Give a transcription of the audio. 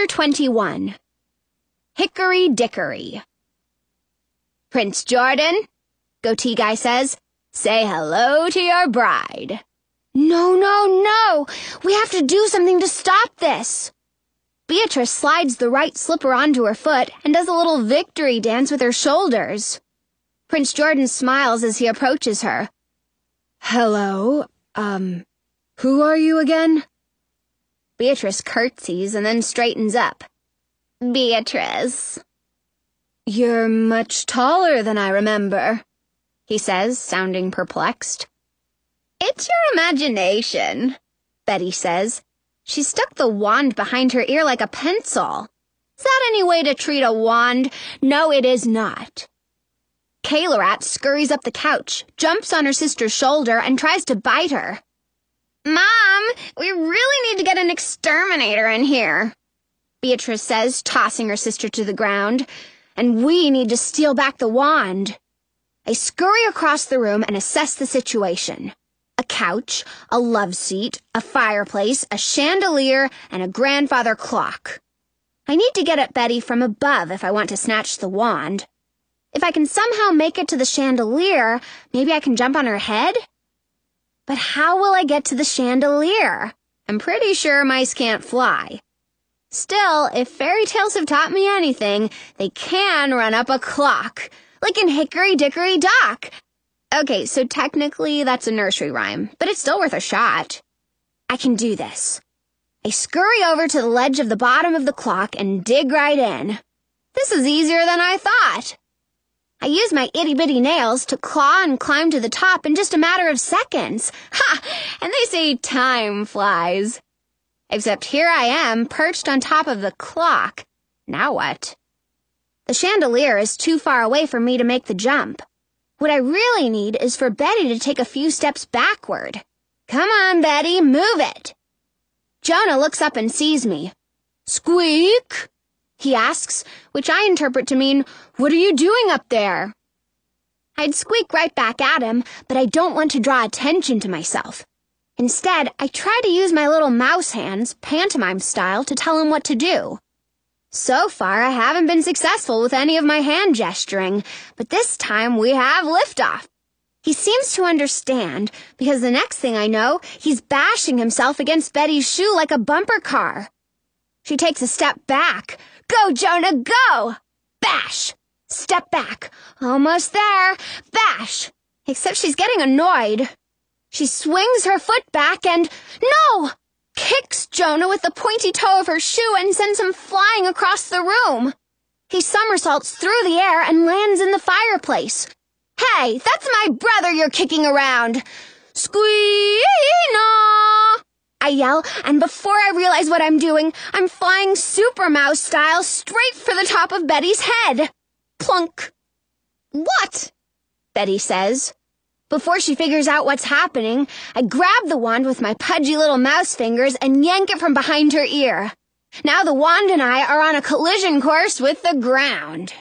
Chapter 21. Hickory Dickory. Prince Jordan, Goatee Guy says, say hello to your bride. No. We have to do something to stop this. Beatrice slides the right slipper onto her foot and does a little victory dance with her shoulders. Prince Jordan smiles as he approaches her. Hello, who are you again? Beatrice curtsies and then straightens up. Beatrice. You're much taller than I remember, he says, sounding perplexed. It's your imagination, Betty says. She stuck the wand behind her ear like a pencil. Is that any way to treat a wand? No, it is not. Kayla Rat scurries up the couch, jumps on her sister's shoulder, and tries to bite her. Mom, we really need to get an exterminator in here, Beatrice says, tossing her sister to the ground. And we need to steal back the wand. I scurry across the room and assess the situation. A couch, a love seat, a fireplace, a chandelier, and a grandfather clock. I need to get at Betty from above if I want to snatch the wand. If I can somehow make it to the chandelier, maybe I can jump on her head? But how will I get to the chandelier? I'm pretty sure mice can't fly. Still, if fairy tales have taught me anything, they can run up a clock, like in Hickory Dickory Dock. Okay, so technically that's a nursery rhyme, but it's still worth a shot. I can do this. I scurry over to the ledge of the bottom of the clock and dig right in. This is easier than I thought. I use my itty-bitty nails to claw and climb to the top in just a matter of seconds. Ha! And they say time flies. Except here I am, perched on top of the clock. Now what? The chandelier is too far away for me to make the jump. What I really need is for Betty to take a few steps backward. Come on, Betty, move it. Jonah looks up and sees me. Squeak? He asks, which I interpret to mean, what are you doing up there? I'd squeak right back at him, but I don't want to draw attention to myself. Instead, I try to use my little mouse hands, pantomime style, to tell him what to do. So far, I haven't been successful with any of my hand gesturing, but this time we have liftoff. He seems to understand, because the next thing I know, he's bashing himself against Betty's shoe like a bumper car. She takes a step back. Go, Jonah, go! Bash! Step back. Almost there. Bash! Except she's getting annoyed. She swings her foot back and, no! Kicks Jonah with the pointy toe of her shoe and sends him flying across the room. He somersaults through the air and lands in the fireplace. Hey, that's my brother you're kicking around. Squeak-no! I yell, and before I realize what I'm doing, I'm flying Super Mouse style straight for the top of Betty's head. Plunk. What? Betty says. Before she figures out what's happening, I grab the wand with my pudgy little mouse fingers and yank it from behind her ear. Now the wand and I are on a collision course with the ground.